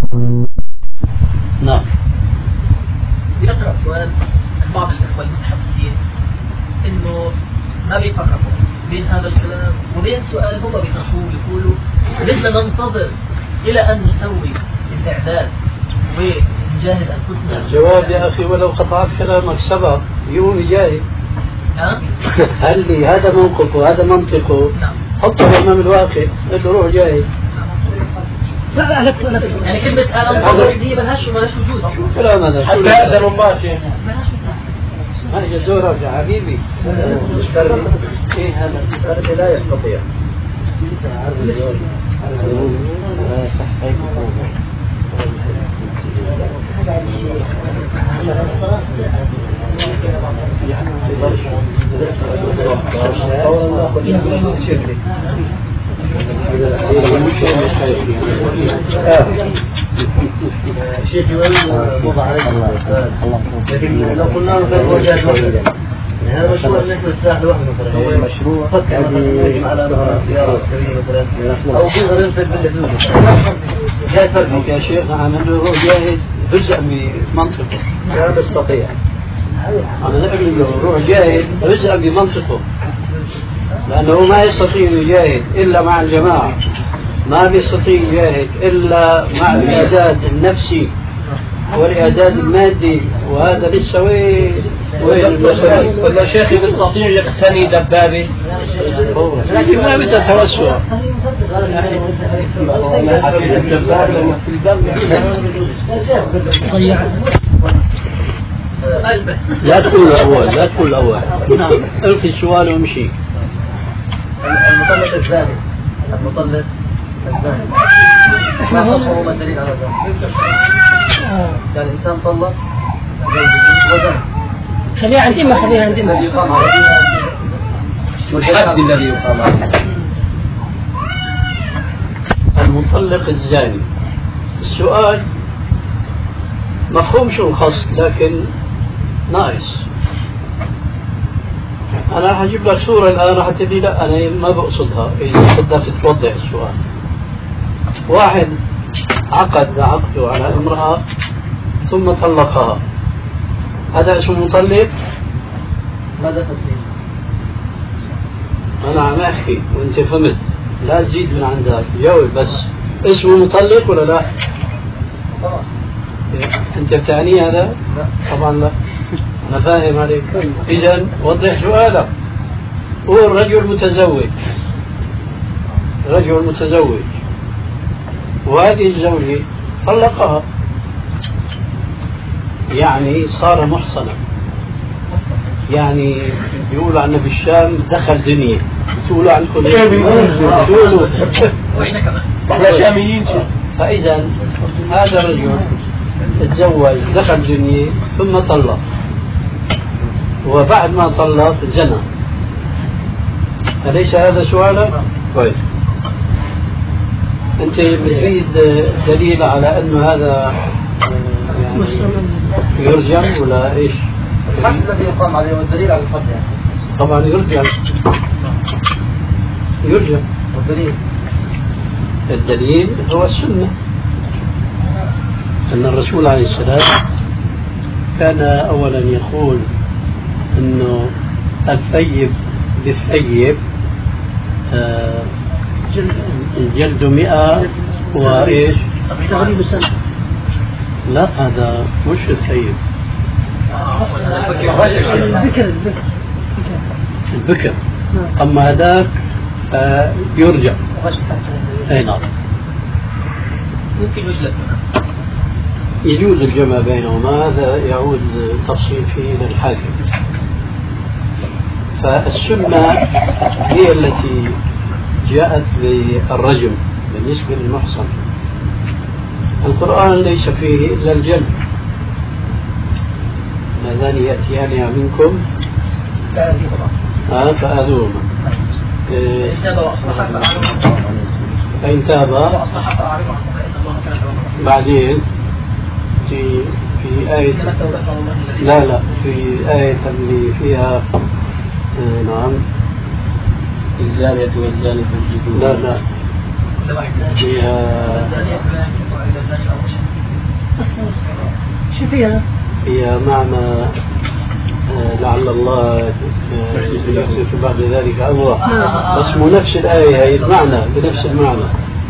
نعم. يقرأ سؤال بعض الإخوة المتحدثين إنه ما بيفرقوا بين هذا الكلام وبين سؤال هم بيطرحوه يقولوا بدنا ننتظر إلى أن نسوي الإعداد ونجهز أنفسنا. الجواب يا أخي ولو قطعت كلامك سبق يوم جاي. هل لي هذا موقف وهذا منطقه؟ نعم. حطه أمام الواقع قل له روح جاي. لا يعني كلمة أنتظر دي ملهاش وجود. كلام هذا حتى هذا مباشر. هذا جزورة يا حبيبي. إيه هذا الفرد لا يستطيع. شيخ يقول وضع عليك لكن لو قلنا له غير وجهة نظر هذا مشروع نحن السلاح لوحده مثلا هو مشروع فكر مثلا على ظهر سيارة عسكرية مثلا أو في غير ينفق بالحدود جاي فرق يا شيخ عم له جاهز جزء من منطقه لا يستطيع عم نقول له روح جاهد جزء بمنطقه لأنه ما يستطيع يجاهد إلا مع الجماعة ما بيستطيع يجاهد إلا مع الإعداد النفسي والإعداد المادي وهذا لسه وين ولا شيخي بيستطيع يقتني دبابة لكن ما بدها توسع لا تقول الأول القي السؤال وامشي. المطلق الزاني ما حكمه الدليل على ذلك؟ يعني الإنسان طلق وزن خليها عندي ما يقام عليه والحد الذي يقام عليه. المطلق الزاني السؤال مفهوم شو الخاص لكن ناقص. أنا حجيب لك صورة الآن حتى دي لا أنا ما بقصدها إذا بدك توضح السؤال. واحد عقده على امرأة ثم طلقها هذا اسمه مطلق؟ ماذا تفهم؟ أنا عم أحكي وأنت فهمت لا تزيد من عندك جاوب بس اسمه مطلق ولا لا؟ طبعا. أنت بتعني هذا؟ لا. طبعا لا أنا فاهم عليك. إذن وضح سؤالك. هو رجل متزوج وهذه الزوجة طلقها يعني صار محصنا يعني يقولوا عنا بالشام دخل دنيا تقولوا عنكم تقولوا احنا شاميين. فإذا هذا الرجل تزوج دخل دنيا ثم طلق وبعد ما طلق زنى أليس هذا سؤالك؟ طيب أنت بتريد دليل على أنه هذا يعني يرجم ولا إيش؟ الحد الذي يقام عليه والدليل على الحد يعني. طبعا يرجم الدليل هو السنة أن الرسول عليه السلام كان أولا يقول أنه الثيب بالثيب الجلد 100 وإيش؟ تغريب سنة. لا هذا مش الثيب البكر أما هذاك يرجع. أي نعم ممكن يجلد يجوز الجمع بينهما هذا يعود تفصيل فيه للحاكم. فالسنة هي التي جاءت بالرجم بالنسبة للمحصن. القرآن ليس فيه إلا الجلد. اللذان يأتيان منكم فآذوهما فإن تابا بعدين في آية لا في آية اللي فيها نعم الزانية والزاني لا فيها شو فيها؟ هي معنى لعل الله يحدث بعد ذلك أمره، بس مو نفس الآية، هي المعنى بنفس المعنى.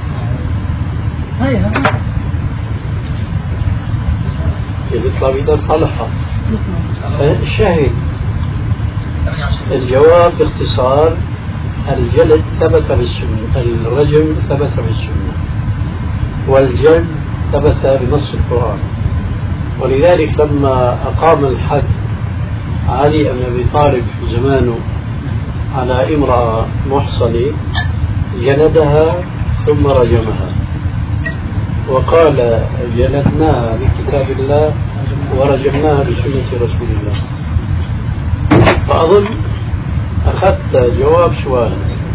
هيها يطلع بيدار صالحة. الشاهد الجواب باختصار: الجلد ثبت بالسنة، الرجم ثبت بالسنة، والجلد ثبت بنص القرآن. ولذلك لما أقام الحد علي بن أبي طالب في زمانه على امرأة محصنة جلدها ثم رجمها، وقال: جلدناها بكتاب الله ورجمناها بسنة رسول الله. فأظن أخذت جواب سؤال،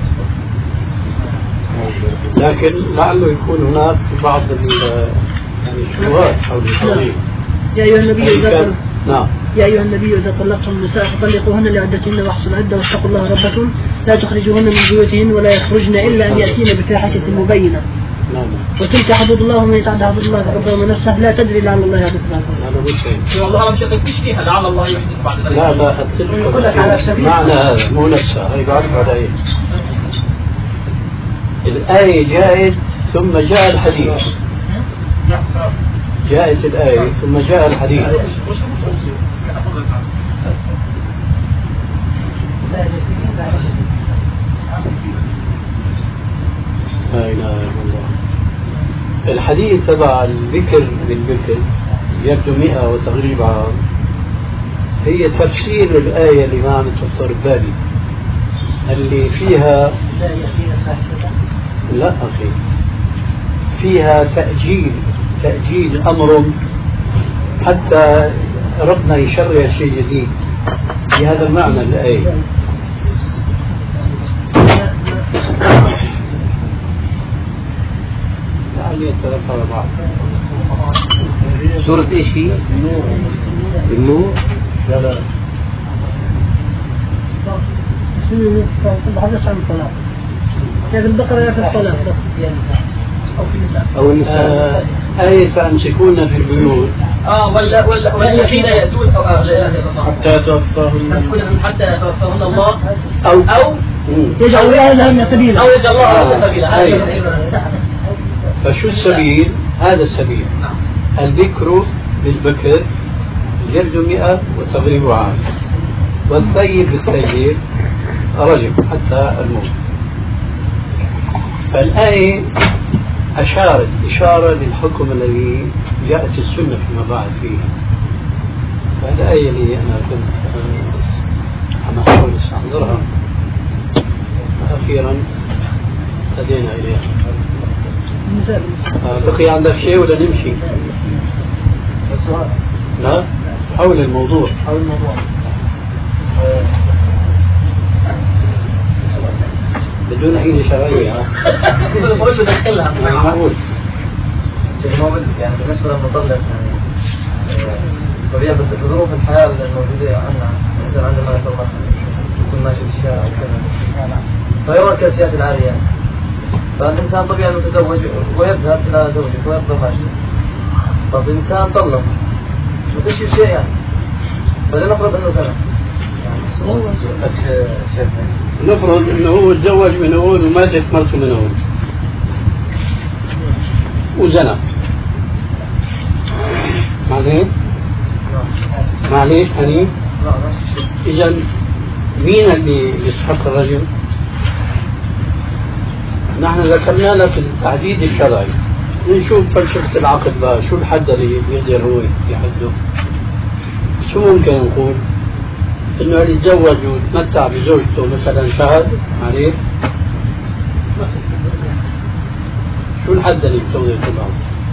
لكن لعله يكون هناك بعض الشبهات حول القضية. يا أيها النبي نعم. يا أيها النبي إذا طلقتم النساء فطلقوهن لعدتهن واحصوا العدة واتقوا الله ربكم لا تخرجوهن من بيوتهن ولا يخرجن إلا أن يأتين بفاحشة مبينة. نعم. وتلك حدود الله ومن يتعدى حدود الله فقد ظلم نفسه لا تدري لعل الله يحدث بعد ذلك. والله أنا شكلت مش فيها لعل الله يحدث بعد ذلك. لا أتفق معنى هذا مو نفسها، هي بعرف على الآية جاءت ثم جاء الحديث، جاءت الآية ثم جاء الحديث. لا إله إلا الله. الحديث تبع الذكر بالذكر يبدو 100 وتغريب عام، هي تفسير الآية اللي ما عم تخطر ببالي اللي فيها. لا أخي، فيها تأجيل أمر حتى ربنا يشرع شيء جديد بهذا المعنى الآية. لعلي يتذكر بعض. سورة ايش هي؟ النور. لا تتحدث عن الطلاق. هذه البقرة في الطلاق بس أو النساء. آية فأمسكونا في البيوت ولا حين يأتون حتى توفاهن حتى يتوفاهن الله أو يجعل لهن سبيلا أو يجعل الله لهن سبيلا. فشو السبيل؟ هذا السبيل البكر بالبكر جلد 100 وتغريب عام، والثيب بالثيب رجم حتى الموت. فالآية أشارت إشارة للحكم الذي جاءت السنة فيما بعد فيه. فالآية اللي أنا كنت أنا أحاول أستحضرها أخيرا أدينا إليها. بقي عندك شيء ولا نمشي؟ لا، حول الموضوع. بدون أي شرعية. بقول له دخلها. معقول. يعني بالنسبة للمطلق طبيعة ظروف الحياة الموجودة عندنا، الإنسان عندما يطلق يكون ماشي في الشارع وكذا فيرى الكاسيات العالية، فالإنسان طبيعي متزوج ويذهب إلى زوجته ويبقى ماشي. طب الإنسان طلق مفيش شيء يعني، فلنفرض أنه سنة نفرض أنه هو تزوج من هون وماتت مرته من هون وزنى، معليش حنين. إذا مين اللي يستحق الرجل؟ نحن ذكرنا لك في التحديد الشرعي، نشوف فلسفة العقد بقى، شو الحد اللي يقدر هو يحده. شو ممكن نقول؟ إنه اللي يتزوج ويتمتع بزوجته مثلا شهر عليه، شو الحد اللي بتوضع تبعه؟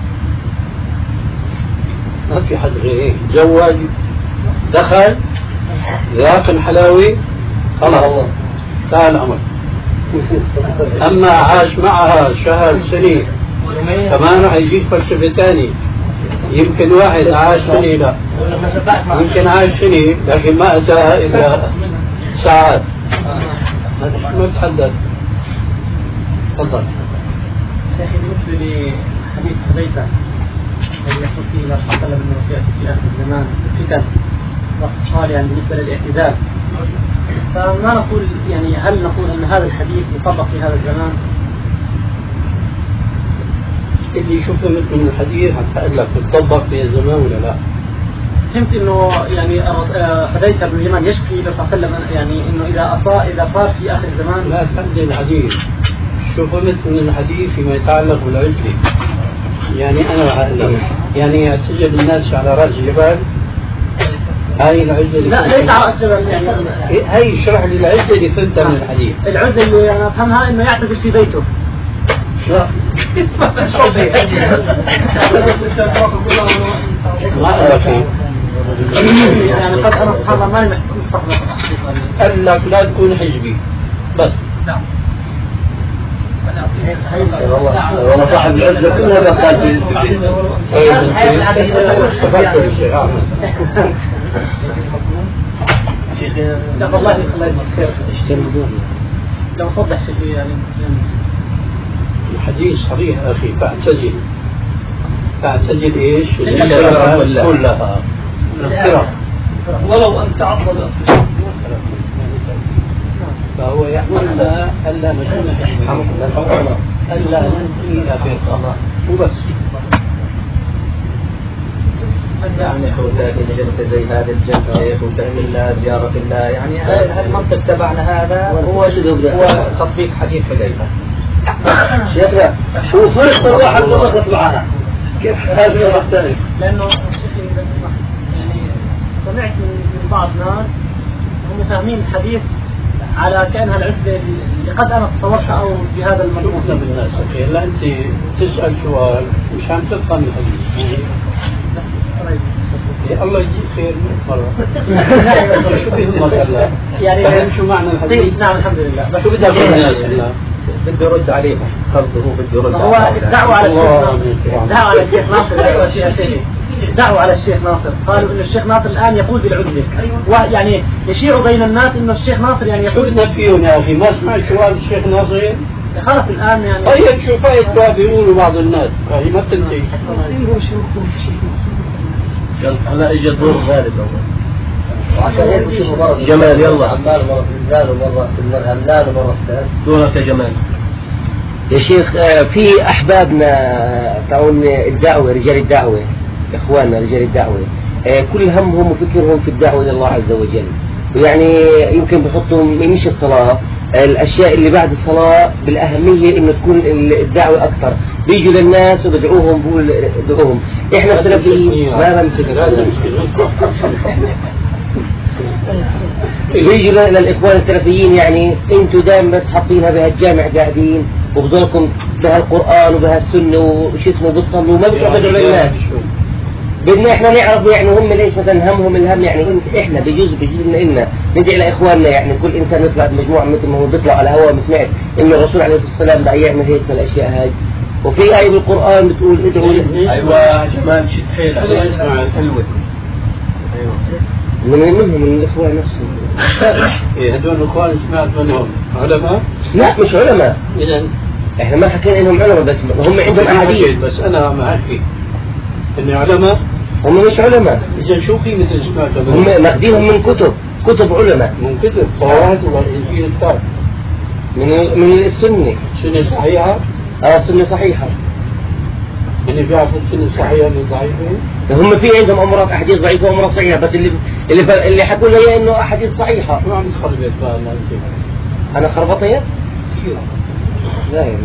ما في حد غير هيك. تزوج دخل ذاق الحلاوي خلاص انتهى الأمر. أما عاش معها شهر سنين كمان راح يجيك فلسفة ثانية. يمكن واحد عاش سنة، لا يمكن عاش سنة لكن ما أتاها إلا ساعات، ما تحدد. تفضل. شيخي بالنسبة لحديث حذيفة الذي يحصل فيه الى صلى الله عليه وسلم انه سياتي في اخر الزمان الفتن قال يعني بالنسبه للاعتزال، فما نقول يعني هل نقول ان هذا الحديث يطبق في هذا الزمان؟ اللي شفته من الحديث حتى لك بتطبق في الزمان ولا لا؟ فهمت انه يعني حذيفه بن اليمان يشكي الى صلى الله عليه وسلم يعني انه اذا صار في اخر الزمان. لا تحدد الحديث، شو فهمت من الحديث فيما يتعلق بالعزله. يعني انا يعني يعتزل الناس على راس جبال، هاي العزله لا ليس على راس جبل يعني هاي اشرح لي العزله اللي فهمتها من الحديث. العزله اللي انا افهمها انه يعتزل في بيته. لا ما أبكي يعني قد أنا سبحان الله ماني مستحضر. قال لك لا تكون حزبي بس. نعم. والله صاحب العزة كلها بقال في لا والله الله يذكر لو توضح شيء يعني الحديث صريح أخي. فاعتزل إيش؟ كلها ولو أن تعرض لأصله. فهو يقول ألا نكون حزبا، ألا ننتهي إلى فرقة وبس. يعني خوتاك جلسة زي هذه الجلسة خوتاك الله زيارة الله، يعني هالمنطق تبعنا هذا هو تطبيق حديث حذيفة. شيخنا شو فرق الواحد ورقت معها كيف هذا يختلف؟ لأنه يعني سمعت من بعض الناس هم فاهمين الحديث على كأنها العزة اللي قد أنا تصورتها أو بهذا المضمون. شو بالناس لا أنت تسأل سؤال مش عم تفهم الحديث. الله يجيب خير مرة. شو بيهمك هلا؟ يعني فهم شو معنى الحديث؟ نعم الحمد لله. شو بدك تقول الناس هلا؟ بده يرد عليهم، قصده هو بده يرد. هو دعوة على الشيخ ناصر، دعوة على الشيخ ناصر، قالوا إن الشيخ ناصر الآن يقول بالعزلة، ويعني يشيع بين الناس إنه الشيخ ناصر يعني شو بدنا فيهم يا أخي؟ ما سمعت سؤال الشيخ ناصر؟ خلاص الآن يعني طيب شو فايدة بيقولوا بعض الناس؟ هي ما بتنتهي. هلا اجى الدور الغالب وعشان هيك بشوفوا مرة جمال يلا عمال مرة في الزال ومرة في الهملان ومرة في الثالث. دورك يا جمال. يا شيخ في أحبابنا تاعون الدعوة، رجال الدعوة، إخواننا رجال الدعوة، كل همهم وفكرهم في الدعوة إلى الله عز وجل، ويعني يمكن بحطوا مش الصلاة، الأشياء اللي بعد الصلاة بالأهمية إنه تكون الدعوة أكثر، بيجوا للناس وبدعوهم بقول ادعوهم. إحنا السلفيين ما بنمسك بيجوا للإخوان السلفيين يعني أنتوا دائما بس حاطينها بهالجامع قاعدين وبضلكم بهالقرآن وبهالسنة وش اسمه بتصلوا وما بتروحوا تدعوا للناس. بدنا احنا نعرف يعني هم ليش مثلا همهم الهم يعني احنا بجوز إلنا ندعي لاخواننا يعني كل انسان يطلع بمجموعه مثل ما هو بيطلع على هوا سمعت ان الرسول عليه الصلاه والسلام بقى يعمل هيك من الاشياء هاي، وفي آية بالقرآن بتقول ادعوا ايوه جمال شد حيل اسمع الحلوه. منهم من الاخوان نفسهم. إيه هذول الاخوان سمعت منهم علماء؟ لا مش علماء. اذا احنا ما حكينا انهم علماء بس هم عندهم احاديث. بس انا ما احكي إن علماء. هم مش علماء. إذا شو قيمة الإسماء؟ هم ماخذينهم من كتب علماء. من كتب التوراة والإنجيل الثاني. من السنة. سنة صحيحة؟ سنة صحيحة. يعني بيعرفوا السنة الصحيحة من ضعيفة؟ هم في عندهم أمراض أحاديث ضعيفة وأمراض صحيحة بس اللي حكوا لي إنه أحاديث صحيحة. شو عم تخربط بقى أنا خربطية؟ كثير. لا يعني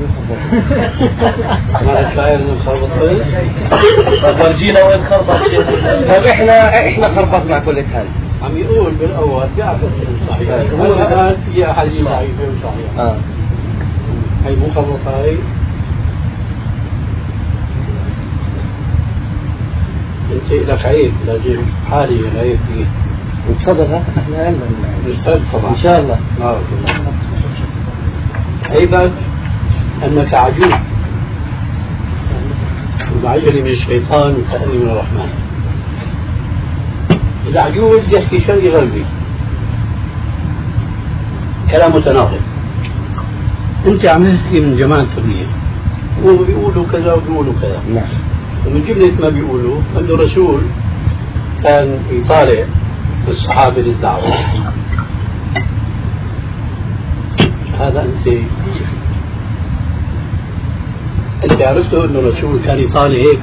ما شايف إنه خربطين؟ ورجينا وين خربط. طيب إحنا خربطنا كل حال. عم يقول بالأول بيعرف السنة الصحيحة. هو الآن في أحاديث ضعيفة وصحيحة. هي مو خربطة هي. انت لك عيب لازم حالي العيب فيه. تفضل ها احنا علما نستاذ طبعا ان شاء الله. عيبك انك عجوز ومعجل من الشيطان وتأني من الرحمن. اذا عجوز يحكي شيء غربي كلام متناقض. انت عم تحكي من جماعة التبليغ وبيقولوا كذا وبيقولوا كذا. نعم. ومن جملة ما بيقولوا أن الرسول كان يطالع الصحابة للدعوة. هذا أنت عرفته أن الرسول كان يطالع هيك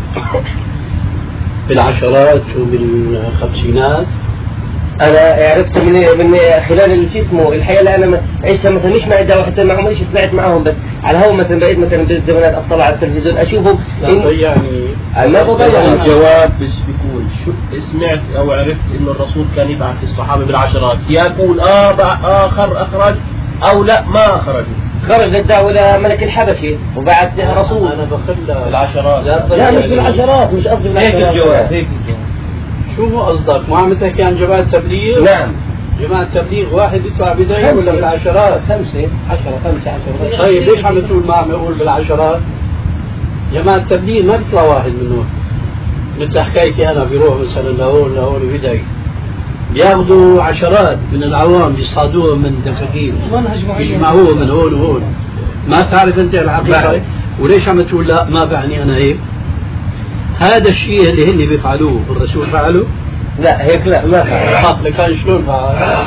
بالعشرات وبالخمسينات؟ انا عرفت من خلال شو اسمه الحقيقه اللي انا عشتها مثلا مش مع الدعوه حتى ما عمريش طلعت معهم، بس على هو مثلا بقيت مثلا بالزمانات اطلع على التلفزيون اشوفهم. يعني ما بضيع الجواب بس بيكون شو سمعت او عرفت انه الرسول كان يبعث الصحابه بالعشرات، يا يقول اخرج او لا ما اخرجوا. خرج للدعوه لملك الحبشه وبعد رسول. انا بخلى بالعشرات. لا مش بالعشرات، مش قصدي هيك بالعشرات. الجواب هيك. شو هو قصدك؟ ما عم تحكي عن جماعة تبليغ؟ نعم. جماعة تبليغ واحد يطلع بداية ولا بالعشرات؟ 5 10 5 10. طيب ليش عم تقول ما عم يقول بالعشرات؟ جماعة التبليغ ما بيطلع واحد منهم. مثل حكايتي أنا بيروح مثلا لهون بداية بياخذوا عشرات من العوام بيصطادوهم من دفاقين بيجمعوهم من هون وهون. ما تعرف أنت الحقيقة؟ وليش عم تقول لا ما بعني أنا هيك؟ هذا الشيء اللي هن بيفعلوه الرسول فعله؟ لا هيك لا ما فعل. كان شلون فعل؟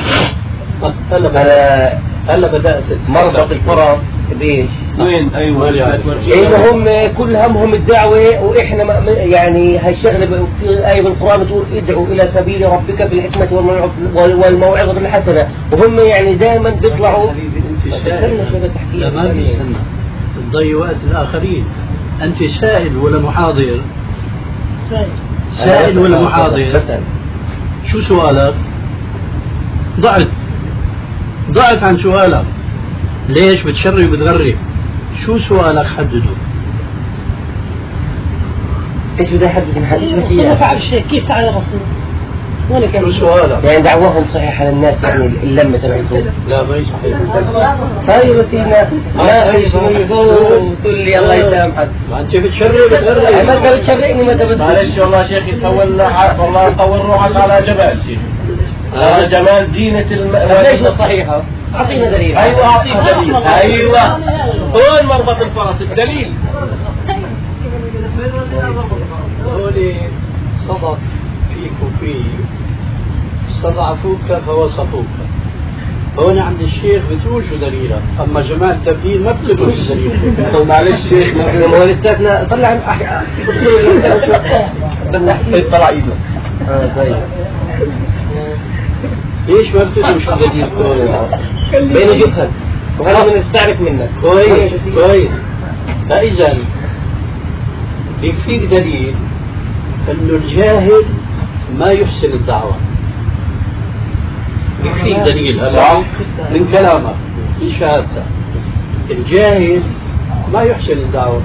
هلا بدأت مربط الفرس بايش؟ وين؟ ايوه إنه هم كل همهم الدعوة، وإحنا يعني هالشغلة في آية بالقرآن تقول ادعوا إلى سبيل ربك بالحكمة والموعظة الحسنة، وهم يعني دائما بيطلعوا. لا ما بيستنى تضيع وقت الآخرين. أنت سائل ولا محاضر؟ سائل ولا محاضر؟ شو سؤالك؟ ضعت عن سؤالك. ليش بتشري وبتغري؟ شو سؤالك حدده؟ ايش بدي احدد من حديث كيف فعل الشيء؟ كيف فعل الرسول؟ شو سؤالك؟ يعني دعوهم صحيح على الناس، يعني اللمة تبعتهم. لا ما يصحيح. طيب بس ما في شيء تقول لي الله يسامحك. ما انت بتشري وبتغري. ما انت بتشرقني ما انت معلش والله شيخ يطول والله يطول روحك على جبال شيخ. هذا جمال زينة ليش الصحيحة؟ أعطينا دليل. أيوة أعطيك دليل. أيوة هون مربط الفرس الدليل. هولي صدق فيك وفي استضعفوك فوصفوك. هون عند الشيخ بتقول شو دليلك، أما جماعة التبديل ما بتقول شو دليلك. معلش شيخ ما لساتنا صلى عن طلع إيده. طيب ليش ما بتقول شو دليلك؟ بين جبهك وهذا من نستعرف منك. كويس. فإذا يكفيك دليل أنه الجاهل ما يحسن الدعوة. يكفيك دليل هذا من كلامك من شهادتك. الجاهل ما يحسن الدعوة.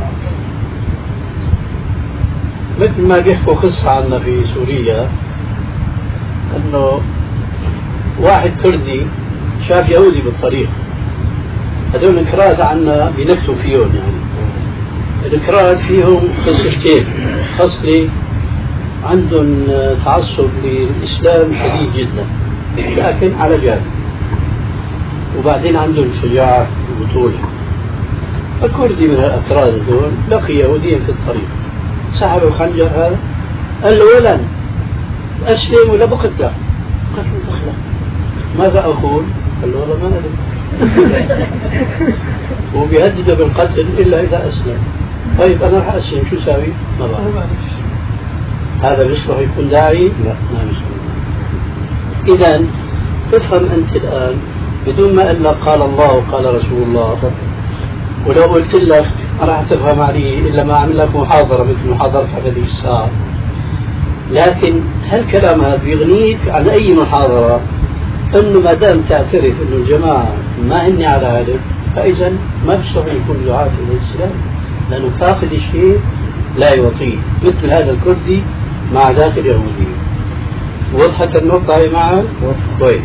مثل ما بيحكوا قصة عنا في سوريا أنه واحد كردي شاف يهودي بالطريق، هذول الكراد عنا بنكتوا فيهم. يعني الكراد فيهم خصلتين: خصلة عندهم تعصب للإسلام شديد جدا لكن على جهة، وبعدين عندهم شجاعة وبطولة. فكردي من الأكراد هذول لقي يهوديا في الطريق، سحبوا الخنجر هذا، قال له ولن أسلم ولا بقتل؟ قال له دخله. ماذا أقول؟ قال له والله ما أدري. وبيهدده بالقتل إلا إذا أسلم. طيب أنا راح أسلم شو ساوي؟ ما بعرف. هذا بيصلح يكون داعي؟ لا ما بيصلح. إذا تفهم أنت الآن بدون ما إلا قال الله وقال رسول الله. ولو قلت لك ما راح تفهم علي إلا ما أعمل لك محاضرة مثل محاضرتك هذه الساعة. لكن هالكلام هذا بيغنيك عن أي محاضرة، أنه ما دام تعترف أنه الجماعة ما هن على علم فإذا ما بيستطيع يكون دعاة إلى الإسلام، لأنه فاقد الشيء لا يعطيه، مثل هذا الكردي مع داخل يهودي. وضحت النقطة هي معك؟ طيب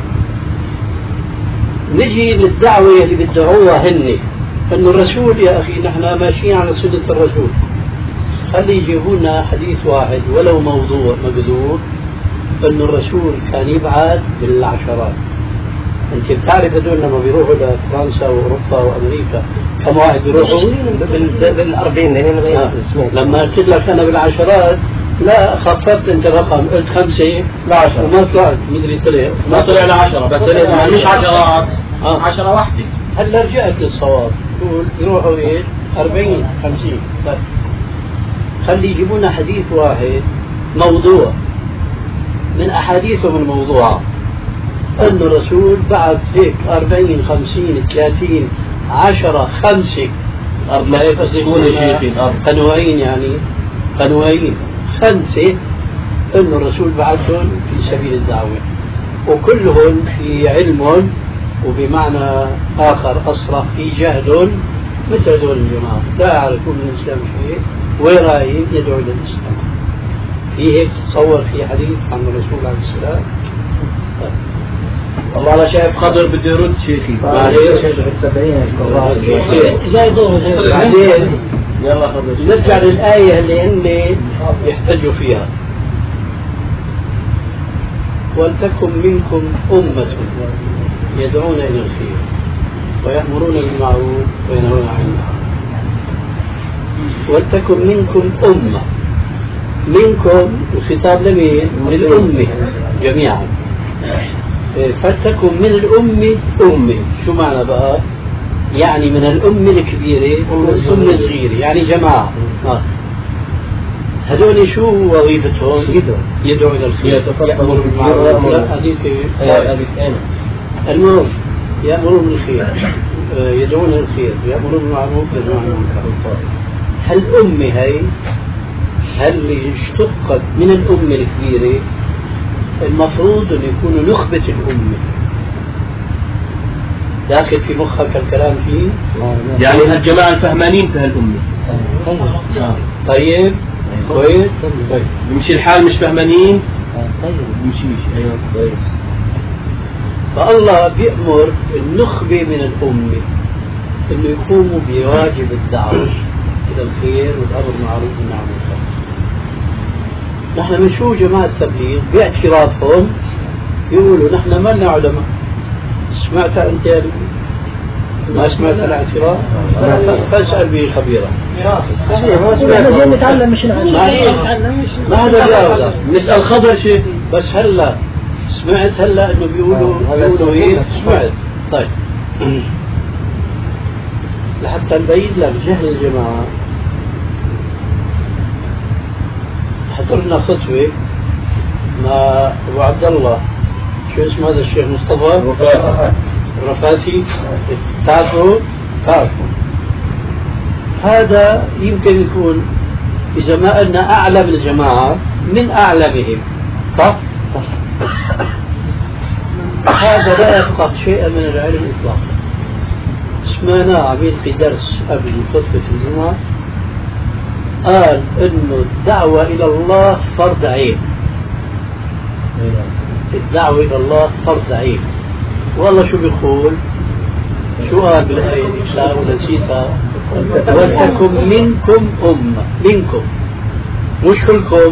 نجي للدعوة اللي بيدعوها هن أنه الرسول يا أخي نحن ماشيين على سنة الرسول، خلي يجيبوا لنا حديث واحد ولو موضوع مقدور أنه الرسول كان يبعث بالعشرات. أنت بتعرف هدول لما بيروحوا لفرنسا وأوروبا وأمريكا كم واحد يروحوا بال40 لما قلت لك أنا بالعشرات لا خففت أنت رقم قلت 5 ل10 وما طلعت مدري طلع ما طلع ل10 بس مش عشرات 10 واحدة. هلا رجعت للصواب تقول يروحوا ايش 40 50 طيب خلي يجيبونا حديث واحد موضوع من أحاديثهم الموضوعة أن الرسول بعد هيك 40 50 30 10 5 قنوين يعني قنوين 5 أن الرسول بعثهم في سبيل الدعوة وكلهم في علم وبمعنى آخر أصرح في جهل مثل هذول الجماعة لا يعرفون من الإسلام شيء ورايين يدعو إلى الإسلام. في هيك تتصور في حديث عن الرسول عليه السلام. والله أنا شايف خضر بده يرد شيخي. بعدين نرجع للآية اللي هن يحتجوا فيها. ولتكن منكم أمة يدعون إلى الخير ويأمرون بالمعروف وينهون عن المنكر. ولتكن منكم أمة منكم الخطاب لمين؟ للأمة جميعا. فلتكن من الأمة أمة شو معنى بقى؟ يعني من الأمة الكبيرة والأمة الصغيرة يعني جماعة. هذول شو وظيفتهم؟ يدعو إلى الخير يأمرون بالمعروف. المهم يأمرون بالخير يدعون الخير يأمرون بالمعروف يدعون عن المنكر. هالأمة هي هل اشتقت من الأمة الكبيرة المفروض أن يكونوا نخبة الأمة داخل في مخك الكلام فيه يعني هالجماعة الفهمانين في هالأمة. طيب كويس بمشي الحال مش فهمانين بمشيش. أيوة كويس. فالله بيأمر النخبة من الأمة أنه يقوموا بواجب الدعوة إلى الخير والأمر بالمعروف والنهي عن المنكر. نحن بنشوف جماعة التبليغ باعترافهم يقولوا نحن ما لنا علماء. سمعت أنت ما سمعت الاعتراف؟ فاسأل به خبيرا. نتعلم مش ما هذا جاوب نسأل خضر شيء بس هلا سمعت هلا انه بيقولوا ايه سمعت. طيب لحتى نبين لك جهل الجماعة حضرنا خطوة مع أبو عبد الله شو اسمه هذا الشيخ مصطفى رفاتي تعرفه هذا يمكن يكون إذا ما قلنا أعلم الجماعة من أعلمهم صح؟ هذا لا يفقه شيئا من العلم إطلاقا. سمعنا عميد في درس قبل خطبة الجمعة قال إنه الدعوة إلى الله فرض عين. الدعوة إلى الله فرض عين. والله شو بيقول؟ شو قال بالآية الإسلام ونسيتها؟ ولتكن منكم أمة منكم مش كلكم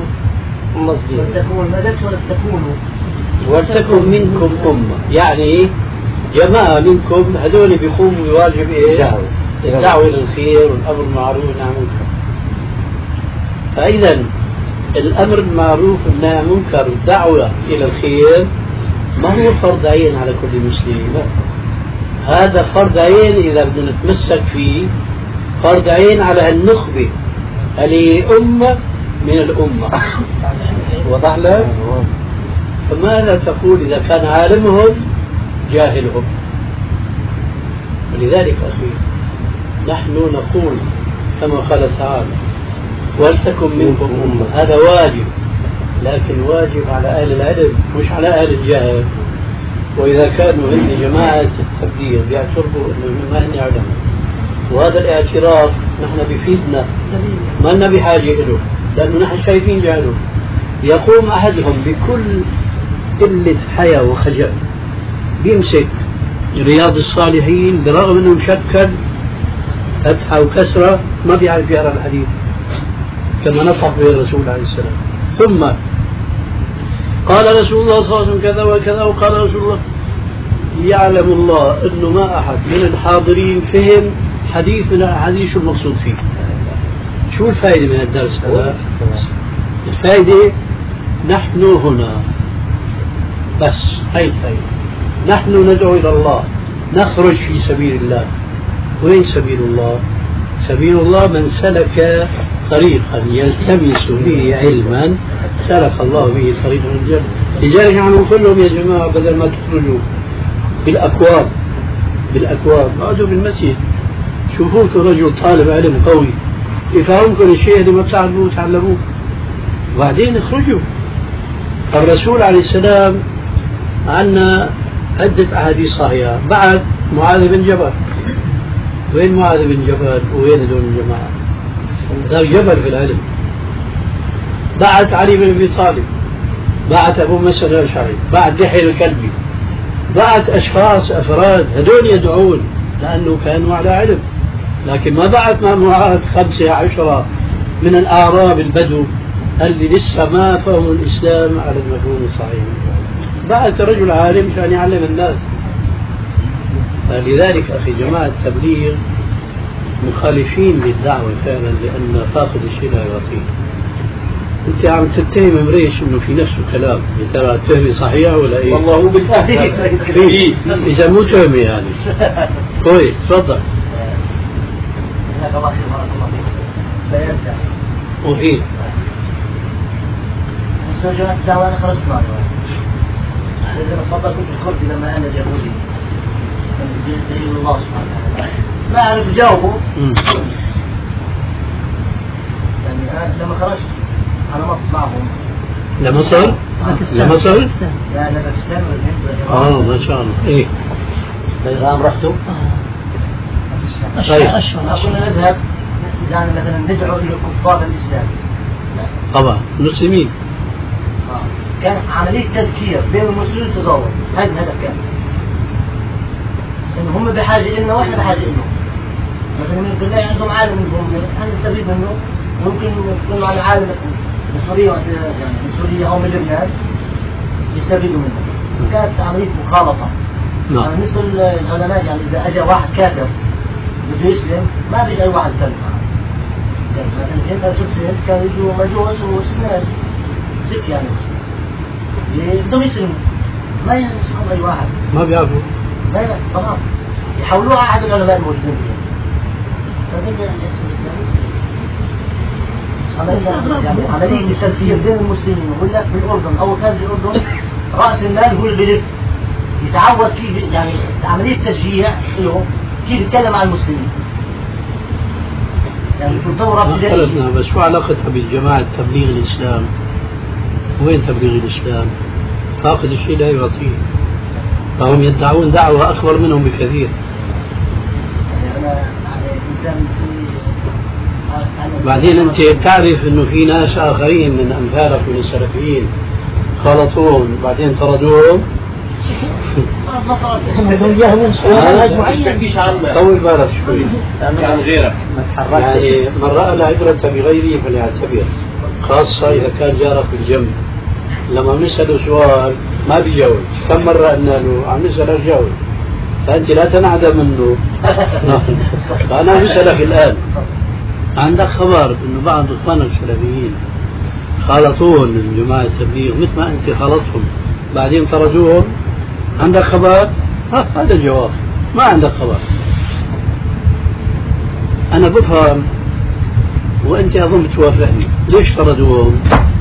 ولتكن منكم أمة يعني جماعة منكم هذول بيقوموا بواجب إيه؟ الدعوة إلى الخير والأمر بالمعروف والنهي عن المنكر. فإذا الأمر بالمعروف والنهي عن المنكر والدعوة إلى الخير ما هو فرض عين على كل مسلم. هذا فرض عين إذا بدنا نتمسك فيه فرض عين على النخبة اللي أمة من الأمة. وضح لك؟ فماذا تقول إذا كان عالمهم جاهلهم؟ ولذلك أخي نحن نقول كما قال تعالى ولتكن منكم أمة. هذا واجب لكن واجب على أهل العلم مش على أهل الجهل. وإذا كانوا هن جماعة التبليغ بيعترفوا أنه ما هن علماء وهذا الاعتراف نحن بفيدنا ما لنا بحاجة له لأنه نحن شايفين جهله. يقوم أحدهم بكل قلة حياة وخجل بيمسك رياض الصالحين برغم أنه مشكل فتحة وكسرة ما بيعرف يقرأ الحديث كما نطق به الرسول عليه السلام. ثم قال رسول الله صلى الله عليه وسلم كذا وكذا وقال رسول الله. يعلم الله أنه ما أحد من الحاضرين فهم حديث من الأحاديث شو المقصود فيه؟ شو الفائدة من الدرس هذا؟ الفائدة نحن هنا بس، هاي الفائدة. نحن ندعو إلى الله، نخرج في سبيل الله. وين سبيل الله؟ سبيل الله من سلك طريقا يلتمس به علما سلك الله به طريقا الجنة. لذلك نحن نقول لهم يا جماعة بدل ما تخرجوا بالأكواب اقعدوا بالمسجد، شوفوكم رجل طالب علم قوي يفهمكم الشيء اللي ما بتعرفوه تعلموه، وبعدين اخرجوا. الرسول عليه السلام عندنا عدة أحاديث صحيحة. بعد معاذ بن جبل، وين معاذ بن جبل وين هذول الجماعة؟ هذا جبل في العلم. بعد علي بن أبي طالب، بعد أبو مسعود الأشعري، بعد دحية الكلبي، بعد أشخاص أفراد هذول يدعون لأنه كانوا على علم. لكن ما بعد ما معاذ 15 من الأعراب البدو اللي لسه ما فهموا الإسلام على المفهوم الصحيح. بعد رجل عالم كان يعلم الناس. لذلك أخي جماعة التبليغ مخالفين للدعوة فعلا، لأن فاقد الشيء لا يعطيه. أنت عم تتهم مريش إنه في نفسه كلام، يا ترى التهمة صحيحة ولا إيه؟ والله هو بالتحقيق. إذا مو تهمة يعني. كويس، تفضل. جزاك الله خير، بارك الله فيك. بيانك. وحيد. مستوجبات الدعوة أنا خرجت معه. إذا تفضل كنت الكردي لما أنا يهودي. دليل الله سبحانه وتعالى. ما أعرف جاوبه. يعني أنا لما خرجت أنا مصر معهم. لمصر؟ لمصر؟ لا باكستان والهند. ما شاء الله. إيه. الإيران رحتوا؟ كنا نذهب يعني مثلا ندعو إلى كفار الإسلام. طبعا مسلمين. كان عملية تذكير بين المسلمين والتزاور، هذا الهدف كان. إن هم بحاجة إلنا وإحنا بحاجة إلهم. مثلا يقول لا عندهم عالم منهم، أنا نستفيد منه. ممكن يكون على عالم من سوريا يعني من سوريا أو من لبنان يستفيدوا منه. كانت عملية مخالطة. يعني مثل العلماء يعني إذا أجى واحد كافر بده يسلم ما بيجي أي واحد ثاني معه. مثلا أنت شفت الهند كانوا يجوا مجوس وسنان ست يعني بدهم يسلموا ما يسلموا أي واحد. ما بيعرفوا. لا طبعا يحولوها أحد العلماء الموجودين فيها. عملية سلفية بين المسلمين ويقول لك في الأردن أو خارج الأردن رأس المال هو اللي بيلف يتعود كيف يعني عملية تشجيع له كيف يتكلم عن المسلمين. يعني في الدورة ابتدائية. بس شو علاقتها بالجماعة تبليغ الإسلام؟ وين تبليغ الإسلام؟ فاقد الشيء لا يعطيه. فهم يدعون دعوة أكبر منهم بكثير. بعدين أنت تعرف أنه في ناس آخرين من أمثالك من السلفيين خلطوهم بعدين طردوهم. طول بالك شوي عن غيرك. يعني من رأى العبرة بغيره فليعتبر، خاصة إذا كان جارك بالجنب. لما نسأله سؤال ما بيجاوب، كم مرة قلنا له عم نسألك جاوب، فأنت لا تنعدى منه. فأنا بسألك الآن، عندك خبر إنه بعض إخوانك السلفيين خالطوهم من جماعة التبليغ مثل ما أنت خالطهم بعدين طردوهم؟ عندك خبر؟ هذا الجواب. ما عندك خبر. أنا بفهم وأنت أظن بتوافقني. ليش طردوهم؟